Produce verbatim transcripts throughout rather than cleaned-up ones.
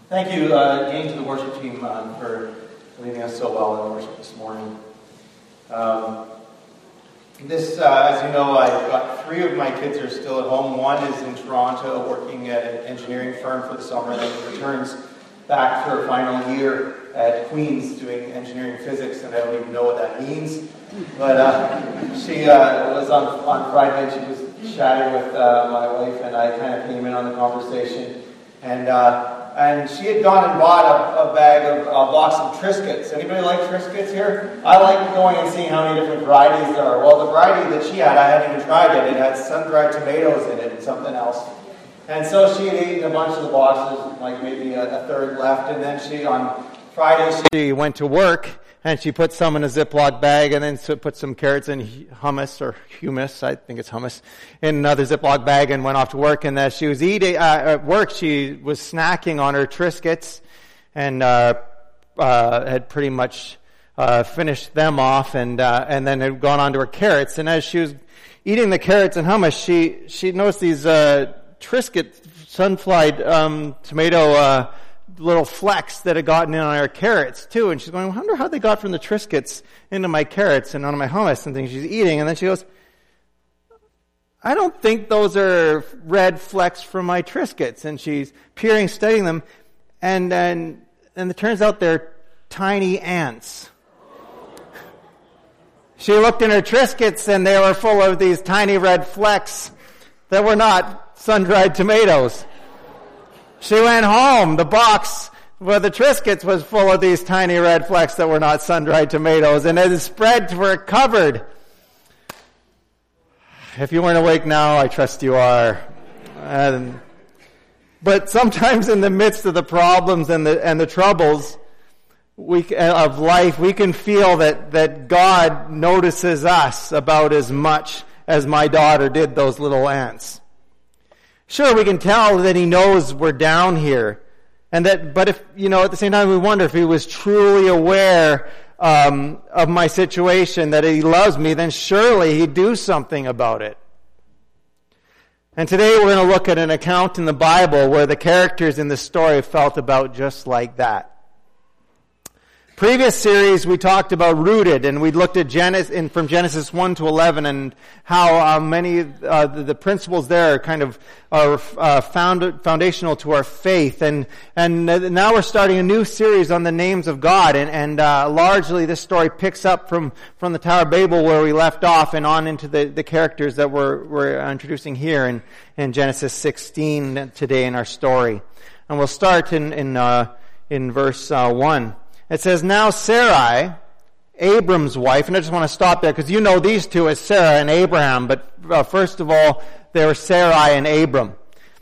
Thank you, uh, again, to the worship team uh, for leading us so well in worship this morning. Um, this, uh, as you know, I've got three of my kids are still at home. One is in Toronto working at an engineering firm for the summer, and then returns back for her final year at Queen's doing engineering physics, and I don't even know what that means. But uh, she uh, was on, on Friday, and she was chatting with uh, my wife, and I kind of came in on the conversation. And uh, and she had gone and bought a, a bag of a box of Triscuits. Anybody like Triscuits here? I like going and seeing how many different varieties there are. Well, the variety that she had, I hadn't even tried it. It had sun-dried tomatoes in it and something else. And so she had eaten a bunch of the boxes, like maybe a, a third left. And then she, on Friday, she went to work. And she put some in a Ziploc bag, and then put some carrots and hummus, or humus, I think it's hummus, in another Ziploc bag, and went off to work. And as she was eating, uh, at work, she was snacking on her Triscuits, and uh, uh, had pretty much uh, finished them off, and uh, and then had gone on to her carrots. And as she was eating the carrots and hummus, she she noticed these uh, Triscuit sunflower um, tomato uh little flecks that had gotten in on our carrots too, and she's going, I wonder how they got from the Triscuits into my carrots and onto my hummus and things she's eating. And then she goes, I don't think those are red flecks from my Triscuits. And she's peering, studying them, and and and it turns out they're tiny ants. She looked in her Triscuits, and they were full of these tiny red flecks that were not sun-dried tomatoes. She went home. The box with the Triscuits was full of these tiny red flecks that were not sun-dried tomatoes, and it spread to her cupboard. If you weren't awake now, I trust you are. And, but sometimes in the midst of the problems and the and the troubles we of life, we can feel that, that God notices us about as much as my daughter did those little ants. Sure, we can tell that he knows we're down here, and that. But if you know, at the same time, we wonder if he was truly aware um, of my situation, that he loves me. Then surely he'd do something about it. And today we're going to look at an account in the Bible where the characters in the story felt about just like that. Previous series we talked about rooted, and we looked at Genesis in, from Genesis one to eleven, and how uh, many uh, the, the principles there kind of are uh, found, foundational to our faith. And and now we're starting a new series on the names of God, and and uh, largely this story picks up from from the Tower of Babel where we left off, and on into the, the characters that we're we're introducing here in in Genesis sixteen today in our story. And we'll start in in uh, in verse uh, one. It says, now Sarai, Abram's wife, and I just want to stop there because you know these two as Sarah and Abraham, but uh, first of all, they were Sarai and Abram.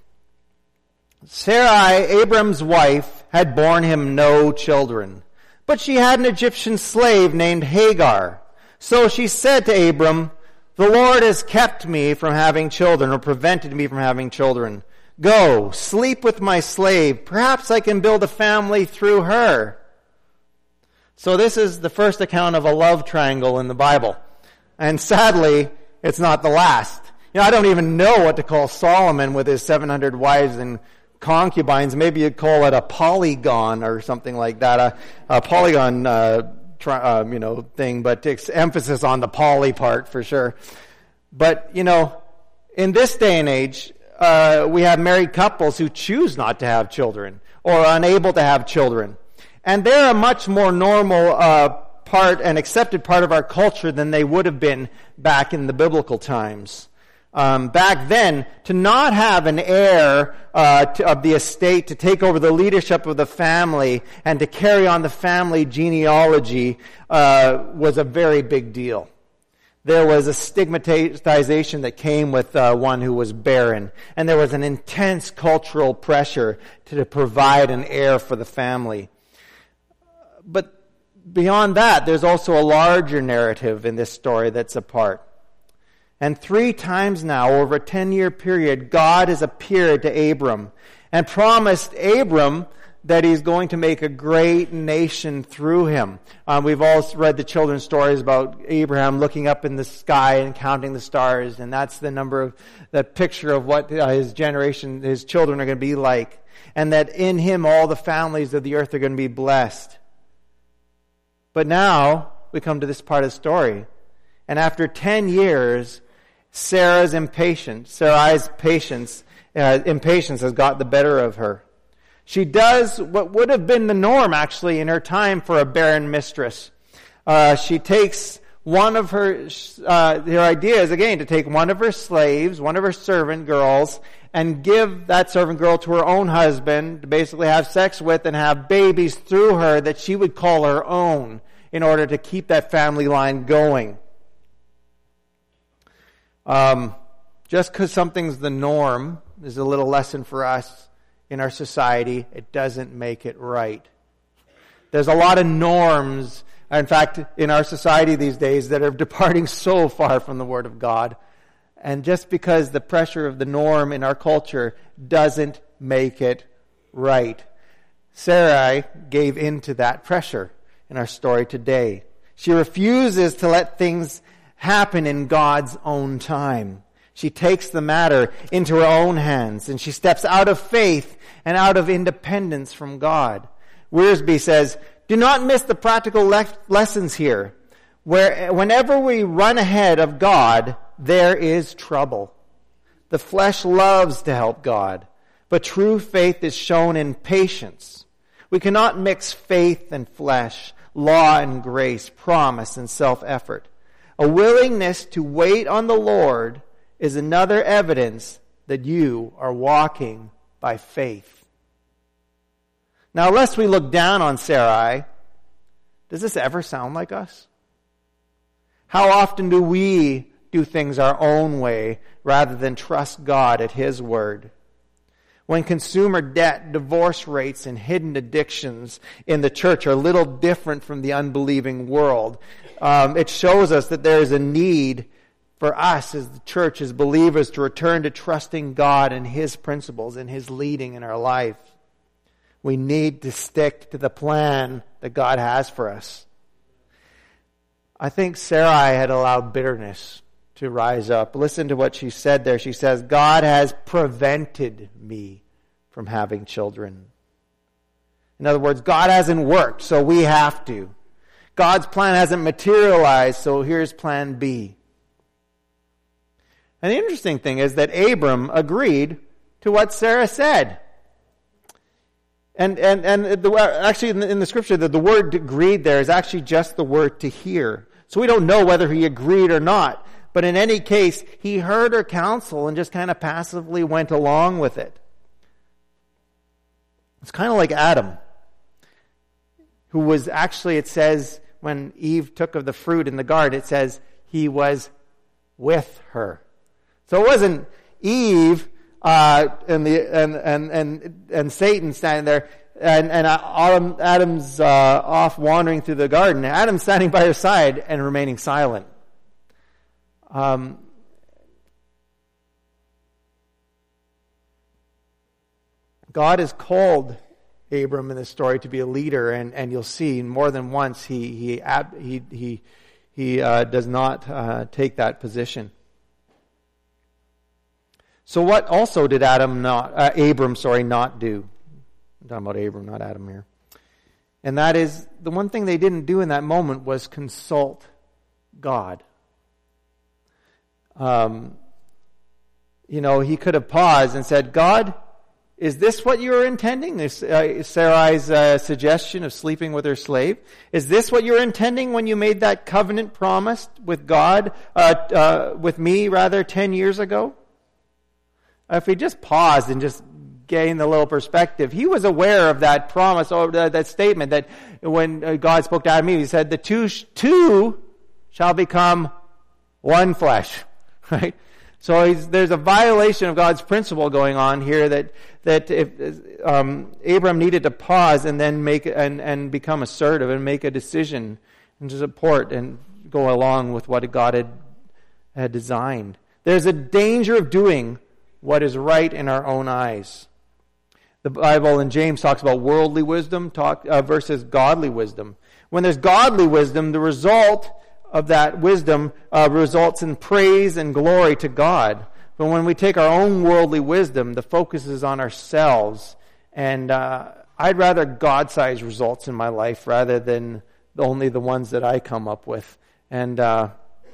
Sarai, Abram's wife, had borne him no children, but she had an Egyptian slave named Hagar. So she said to Abram, the Lord has kept me from having children, or prevented me from having children. Go, sleep with my slave. Perhaps I can build a family through her. So this is the first account of a love triangle in the Bible. And sadly, it's not the last. You know, I don't even know what to call Solomon with his seven hundred wives and concubines. Maybe you'd call it a polygon or something like that. A, a polygon, uh, tri- uh, you know, thing, but it's emphasis on the poly part for sure. But, you know, in this day and age, uh, we have married couples who choose not to have children or are unable to have children. And they're a much more normal uh, part and accepted part of our culture than they would have been back in the biblical times. Um, back then, to not have an heir uh, to, of the estate to take over the leadership of the family and to carry on the family genealogy uh, was a very big deal. There was a stigmatization that came with uh, one who was barren, and there was an intense cultural pressure to, to provide an heir for the family. But beyond that, there's also a larger narrative in this story that's apart. And three times now, over a ten-year period, God has appeared to Abram and promised Abram that he's going to make a great nation through him. Um, we've all read the children's stories about Abraham looking up in the sky and counting the stars, and that's the number of, that picture of what uh, his generation, his children are going to be like. And that in him all the families of the earth are going to be blessed. But now we come to this part of the story. And after ten years, Sarah's impatience, Sarai's patience, uh, impatience has got the better of her. She does what would have been the norm, actually, in her time for a barren mistress. Uh, she takes one of her, uh, her idea is, again, to take one of her slaves, one of her servant girls, and give that servant girl to her own husband to basically have sex with and have babies through her that she would call her own in order to keep that family line going. Um, just because something's the norm is a little lesson for us in our society. It doesn't make it right. There's a lot of norms, in fact, in our society these days that are departing so far from the Word of God. And just because the pressure of the norm in our culture doesn't make it right. Sarai gave in to that pressure in our story today. She refuses to let things happen in God's own time. She takes the matter into her own hands, and she steps out of faith and out of independence from God. Wiersbe says, do not miss the practical le- lessons here. Where whenever we run ahead of God, there is trouble. The flesh loves to help God, but true faith is shown in patience. We cannot mix faith and flesh, law and grace, promise and self-effort. A willingness to wait on the Lord is another evidence that you are walking by faith. Now, lest we look down on Sarai, does this ever sound like us? How often do we do things our own way rather than trust God at His word? When consumer debt, divorce rates, and hidden addictions in the church are little different from the unbelieving world, um, it shows us that there is a need for us as the church, as believers, to return to trusting God and His principles and His leading in our life. We need to stick to the plan that God has for us. I think Sarai had allowed bitterness to rise up. Listen to what she said there. She says, God has prevented me from having children. In other words, God hasn't worked, so we have to. God's plan hasn't materialized, so here's plan B. And the interesting thing is that Abram agreed to what Sarah said. And and and the, actually in the, in the scripture, the, the word agreed there is actually just the word to hear. So we don't know whether he agreed or not. But in any case, he heard her counsel and just kind of passively went along with it. It's kind of like Adam, who was actually, it says, when Eve took of the fruit in the garden, it says he was with her. So it wasn't Eve uh, and the and, and and and Satan standing there, and and Adam, Adam's uh, off wandering through the garden. Adam's standing by her side and remaining silent. Um, God has called Abram in this story to be a leader, and, and you'll see more than once he he he he he uh, does not uh, take that position. So what also did Adam not uh, Abram sorry not do? I'm talking about Abram, not Adam here. And that is, the one thing they didn't do in that moment was consult God. Um, you know, he could have paused and said, God, is this what you were intending? This, uh, Sarai's uh, suggestion of sleeping with her slave. Is this what you were intending when you made that covenant promise with God, uh, uh, with me rather, ten years ago? If he just paused and just gained a little perspective, he was aware of that promise, or that statement that when God spoke to Adam, he said, the two, two shall become one flesh. Right? So he's, there's a violation of God's principle going on here that that if um, Abram needed to pause and then make and, and become assertive and make a decision and to support and go along with what God had had designed. There's a danger of doing what is right in our own eyes. The Bible in James talks about worldly wisdom talk, uh, versus godly wisdom. When there's godly wisdom, the result of that wisdom uh, results in praise and glory to God. But when we take our own worldly wisdom, the focus is on ourselves. And uh, I'd rather God-sized results in my life rather than only the ones that I come up with. And uh,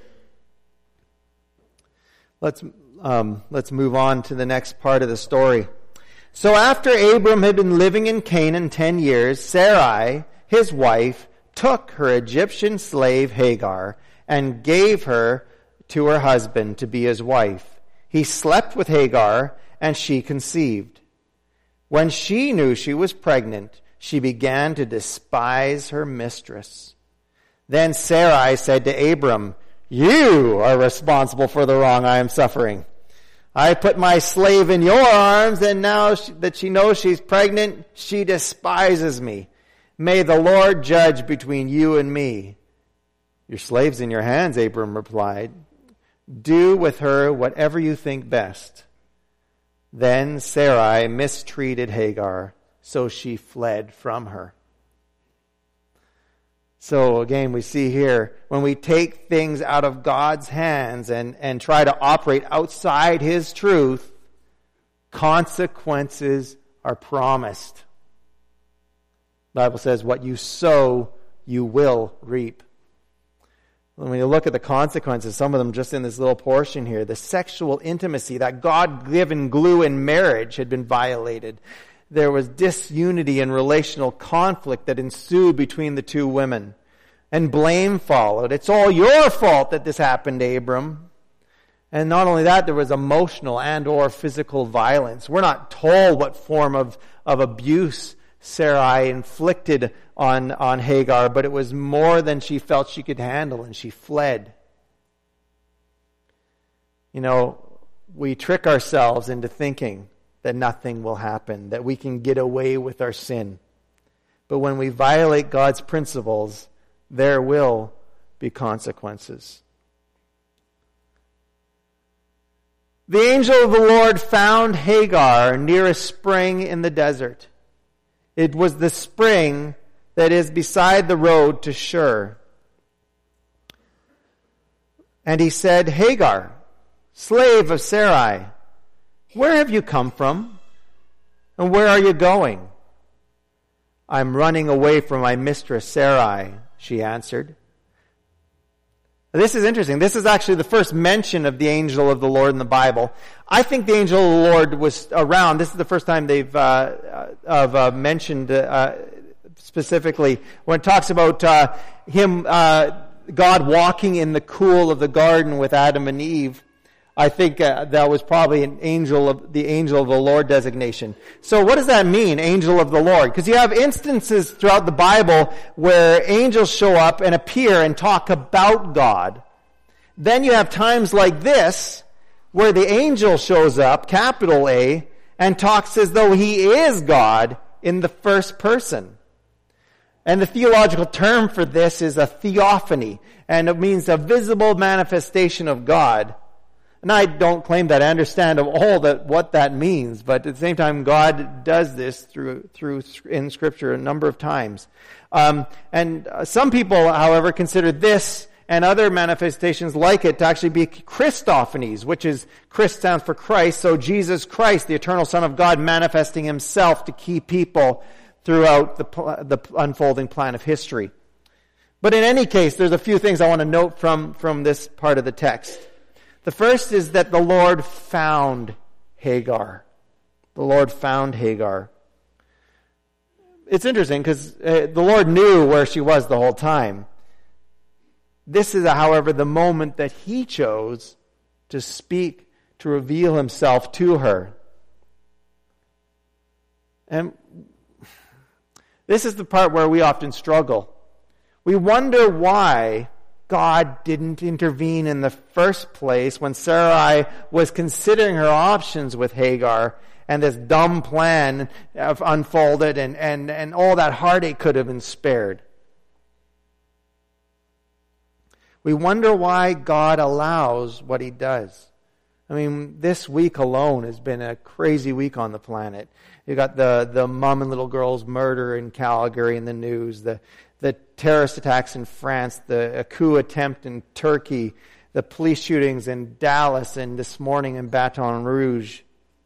let's um, let's move on to the next part of the story. So after Abram had been living in Canaan ten years, Sarai, his wife, took her Egyptian slave Hagar and gave her to her husband to be his wife. He slept with Hagar, and she conceived. When she knew she was pregnant, she began to despise her mistress. Then Sarai said to Abram, "You are responsible for the wrong I am suffering. I put my slave in your arms, and now that she knows she's pregnant, she despises me. May the Lord judge between you and me." "Your slave's in your hands," Abram replied. "Do with her whatever you think best." Then Sarai mistreated Hagar, so she fled from her. So again, we see here, when we take things out of God's hands and, and try to operate outside His truth, consequences are promised. The Bible says, what you sow, you will reap. When you look at the consequences, some of them just in this little portion here, the sexual intimacy, that God-given glue in marriage had been violated. There was disunity and relational conflict that ensued between the two women. And blame followed. It's all your fault that this happened, Abram. And not only that, there was emotional and or physical violence. We're not told what form of, of abuse Sarai inflicted on, on Hagar, but it was more than she felt she could handle, and she fled. You know, we trick ourselves into thinking that nothing will happen, that we can get away with our sin. But when we violate God's principles, there will be consequences. The angel of the Lord found Hagar near a spring in the desert. It was the spring that is beside the road to Shur. And he said, "Hagar, slave of Sarai, where have you come from? And where are you going?" "I'm running away from my mistress Sarai," she answered. This is interesting. This is actually the first mention of the angel of the Lord in the Bible. I think the angel of the Lord was around. This is the first time they've uh, uh, uh, mentioned uh, specifically when it talks about uh, him, uh, God walking in the cool of the garden with Adam and Eve. I think uh, that was probably an angel of the angel of the Lord designation. So what does that mean, angel of the Lord? Because you have instances throughout the Bible where angels show up and appear and talk about God. Then you have times like this where the angel shows up, capital A, and talks as though he is God in the first person. And the theological term for this is a theophany, and it means a visible manifestation of God. And I don't claim that I understand all that what that means, but at the same time, God does this through through in Scripture a number of times. Um, and some people, however, consider this and other manifestations like it to actually be Christophanies, which is Christ stands for Christ. So Jesus Christ, the eternal Son of God, manifesting Himself to key people throughout the the unfolding plan of history. But in any case, there's a few things I want to note from from this part of the text. The first is that the Lord found Hagar. The Lord found Hagar. It's interesting because uh, the Lord knew where she was the whole time. This is, however, the moment that He chose to speak, to reveal Himself to her. And this is the part where we often struggle. We wonder why God didn't intervene in the first place when Sarai was considering her options with Hagar, and this dumb plan unfolded, and, and, and all that heartache could have been spared. We wonder why God allows what He does. I mean, this week alone has been a crazy week on the planet. You got the, the mom and little girl's murder in Calgary in the news, the, the terrorist attacks in France, the coup attempt in Turkey, the police shootings in Dallas, and this morning in Baton Rouge.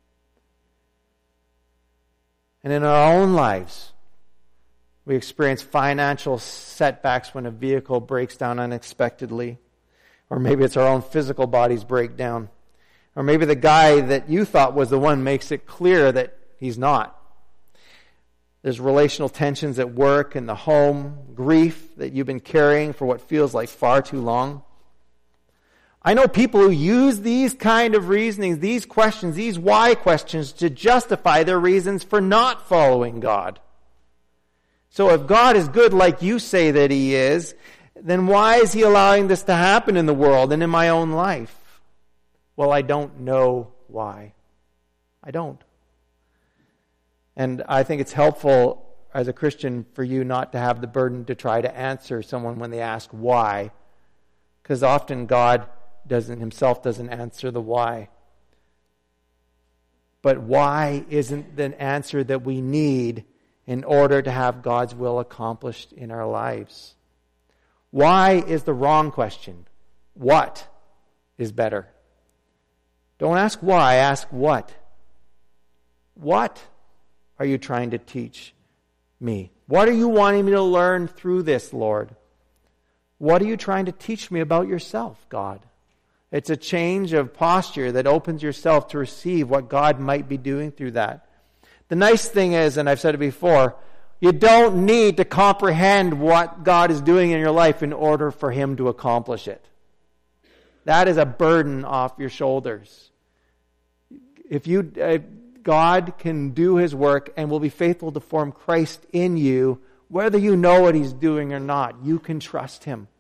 And in our own lives, we experience financial setbacks when a vehicle breaks down unexpectedly. Or maybe it's our own physical bodies break down. Or maybe the guy that you thought was the one makes it clear that he's not. There's relational tensions at work, in the home, grief that you've been carrying for what feels like far too long. I know people who use these kind of reasonings, these questions, these why questions to justify their reasons for not following God. So if God is good like you say that He is, then why is He allowing this to happen in the world and in my own life? Well, I don't know why. I don't. And I think it's helpful as a Christian for you not to have the burden to try to answer someone when they ask why. Because often God doesn't himself doesn't answer the why. But why isn't the answer that we need in order to have God's will accomplished in our lives. Why is the wrong question. What is better? Don't ask why, ask what. What are you trying to teach me? What are you wanting me to learn through this, Lord? What are you trying to teach me about yourself, God? It's a change of posture that opens yourself to receive what God might be doing through that. The nice thing is, and I've said it before, you don't need to comprehend what God is doing in your life in order for Him to accomplish it. That is a burden off your shoulders. If you, uh, God can do His work and will be faithful to form Christ in you, whether you know what He's doing or not. You can trust Him.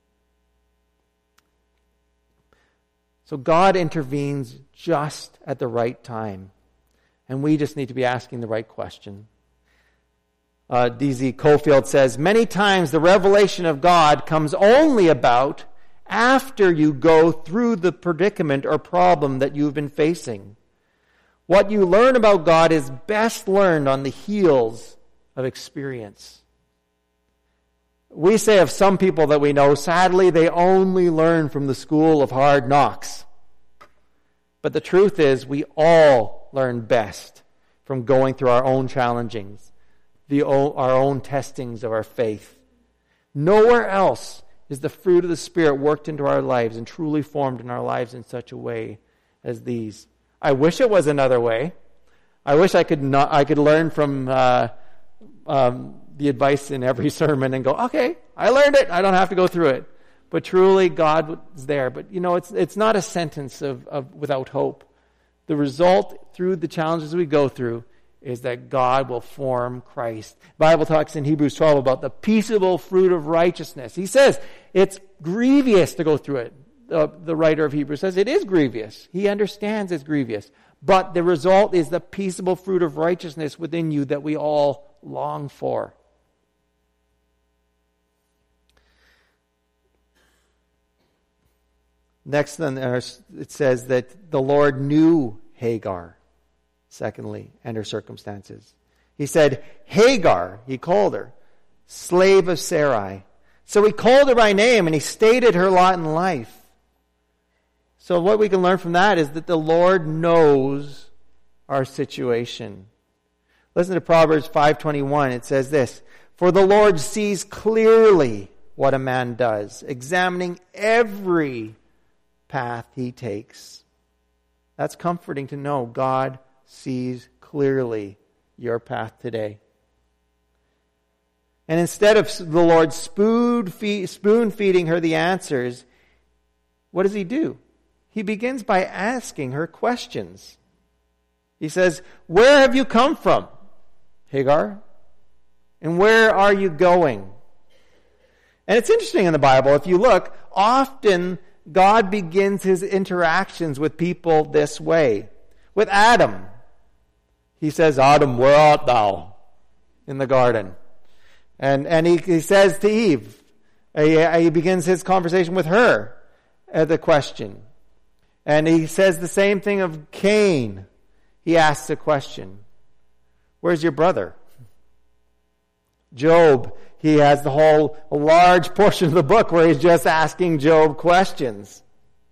So God intervenes just at the right time. And we just need to be asking the right question. Uh, D Z Cofield says, many times the revelation of God comes only about after you go through the predicament or problem that you've been facing. What you learn about God is best learned on the heels of experience. We say of some people that we know, sadly, they only learn from the school of hard knocks. But the truth is, we all learn best from going through our own challengings, the, our own testings of our faith. Nowhere else is the fruit of the Spirit worked into our lives and truly formed in our lives in such a way as these. I wish it was another way. I wish I could not. I could learn from uh, um, the advice in every sermon and go, okay, I learned it. I don't have to go through it. But truly, God is there. But you know, it's it's not a sentence of, of without hope. The result through the challenges we go through is that God will form Christ. The Bible talks in Hebrews twelve about the peaceable fruit of righteousness. He says it's grievous to go through it. Uh, the writer of Hebrews says it is grievous. He understands it's grievous. But the result is the peaceable fruit of righteousness within you that we all long for. Next, then, it says that the Lord knew Hagar, secondly, and her circumstances. He said, Hagar, he called her, slave of Sarai. So he called her by name and he stated her lot in life. So what we can learn from that is that the Lord knows our situation. Listen to Proverbs five twenty-one. It says this, for the Lord sees clearly what a man does, examining every path he takes. That's comforting to know God sees clearly your path today. And instead of the Lord spoon feeding her the answers, what does He do? He begins by asking her questions. He says, where have you come from, Hagar? And where are you going? And it's interesting in the Bible, if you look, often God begins His interactions with people this way. With Adam, He says, Adam, where art thou? In the garden. And and he, he says to Eve, he, he begins his conversation with her at the question. And he says the same thing of Cain. He asks a question. Where's your brother? Job, he has the whole a large portion of the book where he's just asking Job questions.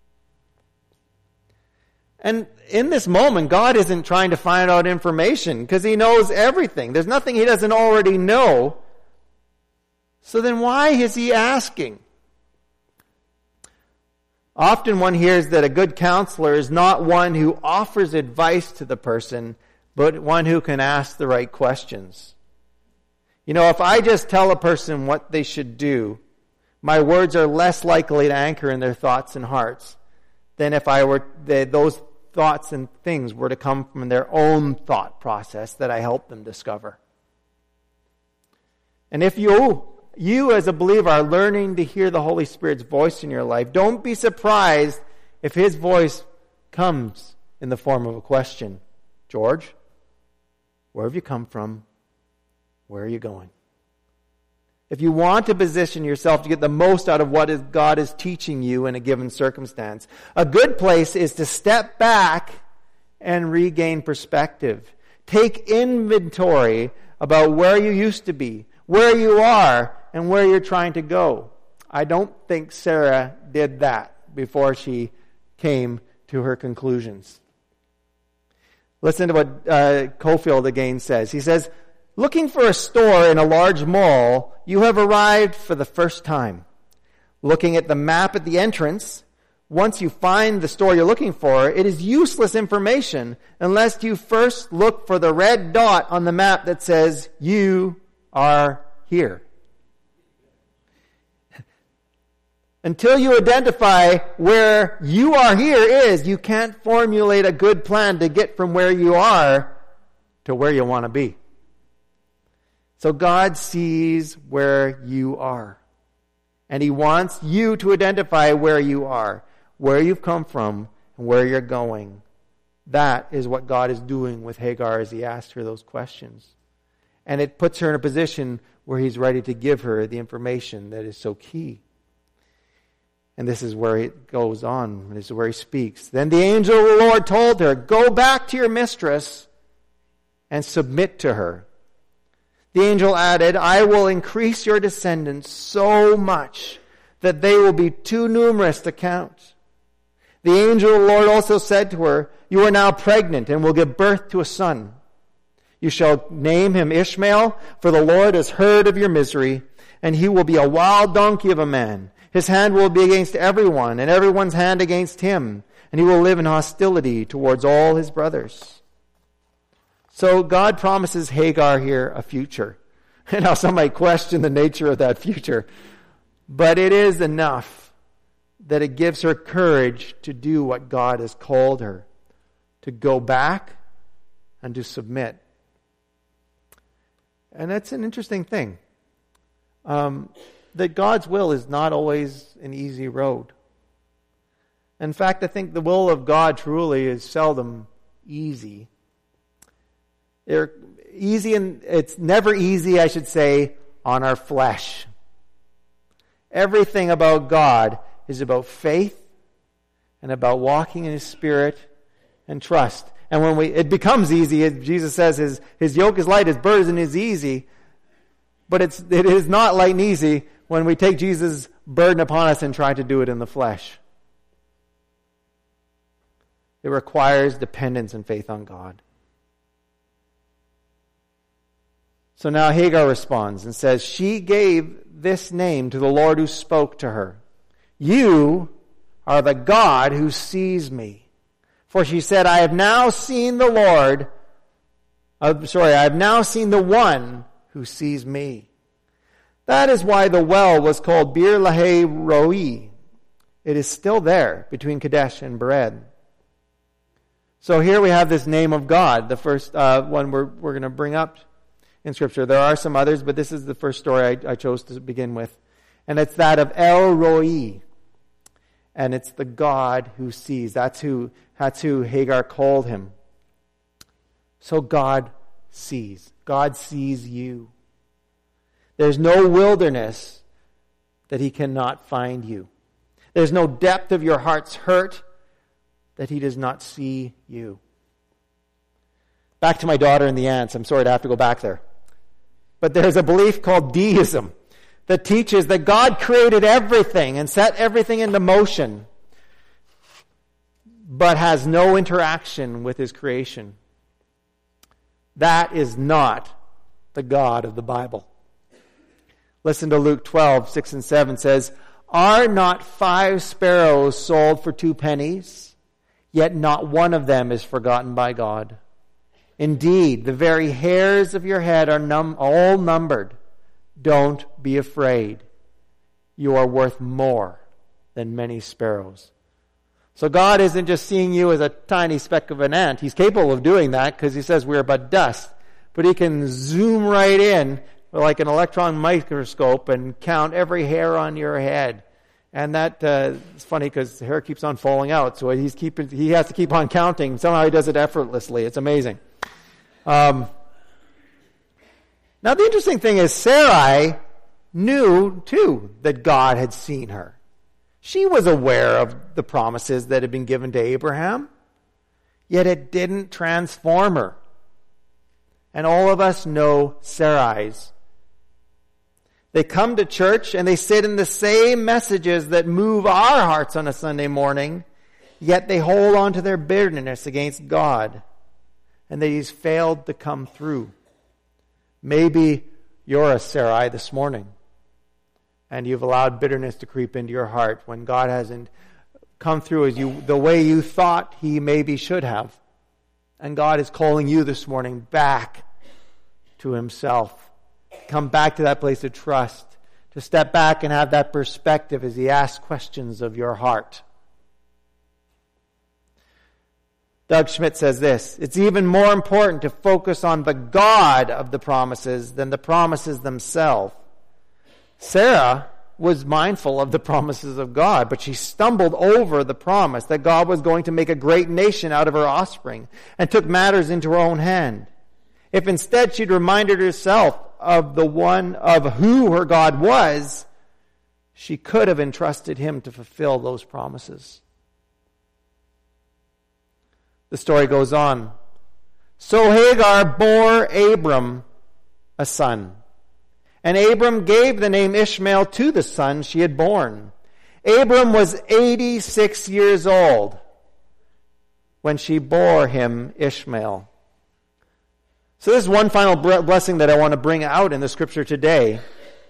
And in this moment, God isn't trying to find out information because he knows everything. There's nothing he doesn't already know. So then why is he asking? Often one hears that a good counselor is not one who offers advice to the person, but one who can ask the right questions. You know, if I just tell a person what they should do, my words are less likely to anchor in their thoughts and hearts than if I were they, those thoughts and things were to come from their own thought process that I help them discover. And if you, you as a believer are learning to hear the Holy Spirit's voice in your life, don't be surprised if His voice comes in the form of a question. George, where have you come from? Where are you going? If you want to position yourself to get the most out of what is God is teaching you in a given circumstance, a good place is to step back and regain perspective. Take inventory about where you used to be, where you are, and where you're trying to go. I don't think Sarah did that before she came to her conclusions. Listen to what uh, Cofield again says. He says, looking for a store in a large mall, you have arrived for the first time. Looking at the map at the entrance, once you find the store you're looking for, it is useless information unless you first look for the red dot on the map that says, you are here. Until you identify where you are here is, you can't formulate a good plan to get from where you are to where you want to be. So God sees where you are. And He wants you to identify where you are, where you've come from, and where you're going. That is what God is doing with Hagar as He asks her those questions. And it puts her in a position where He's ready to give her the information that is so key. And this is where it goes on. This is where He speaks. Then the angel of the Lord told her, go back to your mistress and submit to her. The angel added, I will increase your descendants so much that they will be too numerous to count. The angel of the Lord also said to her, you are now pregnant and will give birth to a son. You shall name him Ishmael, for the Lord has heard of your misery, and he will be a wild donkey of a man. His hand will be against everyone, and everyone's hand against him, and he will live in hostility towards all his brothers. So God promises Hagar here a future. And now some might question the nature of that future. But it is enough that it gives her courage to do what God has called her. To go back and to submit. And that's an interesting thing. Um, that God's will is not always an easy road. In fact, I think the will of God truly is seldom easy. They're easy, and it's never easy, I should say, on our flesh. Everything about God is about faith and about walking in His Spirit and trust. And when we, it becomes easy, as Jesus says, his, his yoke is light, His burden is easy. But it's, it is not light and easy when we take Jesus' burden upon us and try to do it in the flesh. It requires dependence and faith on God. So now Hagar responds and says, she gave this name to the Lord who spoke to her. You are the God who sees me. For she said, I have now seen the Lord, uh, sorry, I have now seen the one who sees me. That is why the well was called Bir Lahai Roi. It is still there between Kadesh and Bered. So here we have this name of God, the first uh, one we're, we're going to bring up in Scripture. There are some others, but this is the first story I, I chose to begin with. And it's that of El Roi. And it's the God who sees. That's who, that's who Hagar called him. So God sees. God sees you. There's no wilderness that He cannot find you. There's no depth of your heart's hurt that he does not see you. Back to my daughter and the ants. I'm sorry to have to go back there. But there's a belief called deism that teaches that God created everything and set everything into motion, but has no interaction with his creation. That is not the God of the Bible. Listen to Luke twelve, six and seven says, "Are not five sparrows sold for two pennies? Yet not one of them is forgotten by God. Indeed, the very hairs of your head are num- all numbered. Don't be afraid. You are worth more than many sparrows." So God isn't just seeing you as a tiny speck of an ant. He's capable of doing that because he says we're but dust. But he can zoom right in like an electron microscope and count every hair on your head. And that uh, it's funny because the hair keeps on falling out. So he's keeping, he has to keep on counting. Somehow he does it effortlessly. It's amazing. Um, now the interesting thing is Sarai knew too that God had seen her. She was aware of the promises that had been given to Abraham, yet it didn't transform her. And all of us know Sarai's. They come to church and they sit in the same messages that move our hearts on a Sunday morning, yet they hold on to their bitterness against God, and that he's failed to come through. Maybe you're a Sarai this morning, and you've allowed bitterness to creep into your heart when God hasn't come through as you the way you thought he maybe should have. And God is calling you this morning back to himself. Come back to that place of trust, to step back and have that perspective as he asks questions of your heart. Doug Schmidt says this, "It's even more important to focus on the God of the promises than the promises themselves." Sarah was mindful of the promises of God, but she stumbled over the promise that God was going to make a great nation out of her offspring and took matters into her own hand. If instead she'd reminded herself of the one of who her God was, she could have entrusted him to fulfill those promises. The story goes on. So Hagar bore Abram a son, and Abram gave the name Ishmael to the son she had born. Abram was eighty-six years old when she bore him Ishmael. So this is one final blessing that I want to bring out in the scripture today.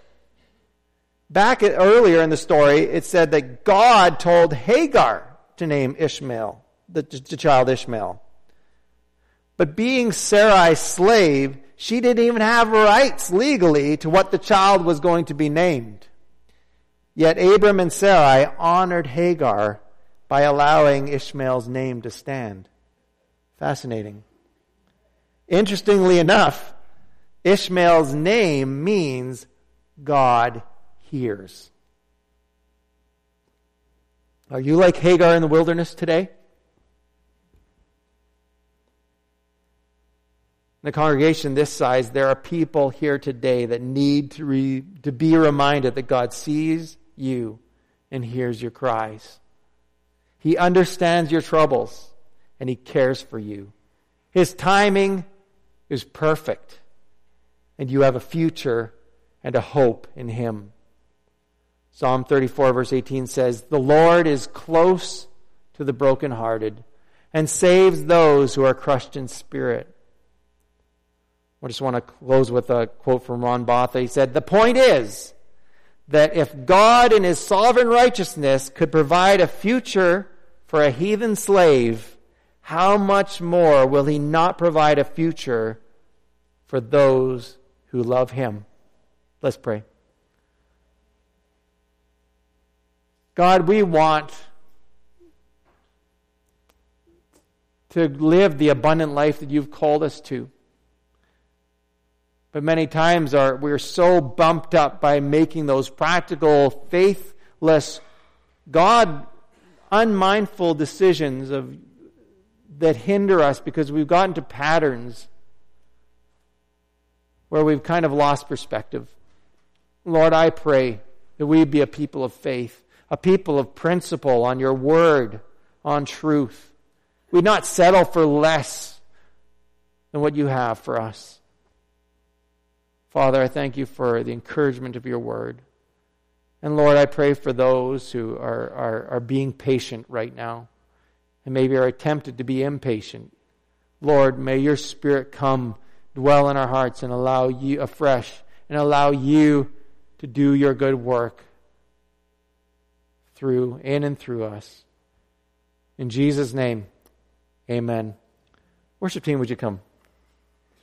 Back earlier in the story, it said that God told Hagar to name Ishmael, the, the child Ishmael. But being Sarai's slave, she didn't even have rights legally to what the child was going to be named. Yet Abram and Sarai honored Hagar by allowing Ishmael's name to stand. Fascinating. Interestingly enough, Ishmael's name means God hears. Are you like Hagar in the wilderness today? In the congregation this size, there are people here today that need to, re, to be reminded that God sees you and hears your cries. He understands your troubles and he cares for you. His timing is perfect, and you have a future and a hope in him. Psalm thirty-four verse eighteen says, "The Lord is close to the brokenhearted and saves those who are crushed in spirit." I just want to close with a quote from Ron Botha. He said, "The point is that if God in his sovereign righteousness could provide a future for a heathen slave, how much more will he not provide a future for those who love him?" Let's pray. God, we want to live the abundant life that you've called us to. But many times our, we're so bumped up by making those practical, faithless, God unmindful decisions of that hinder us because we've gotten to patterns where we've kind of lost perspective. Lord, I pray that we be a people of faith, a people of principle on your word, on truth. We'd not settle for less than what you have for us. Father, I thank you for the encouragement of your word. And Lord, I pray for those who are, are, are being patient right now and maybe are tempted to be impatient. Lord, may your Spirit come, dwell in our hearts, and allow you afresh, and allow you to do your good work through, in and through us. In Jesus' name, amen. Worship team, would you come?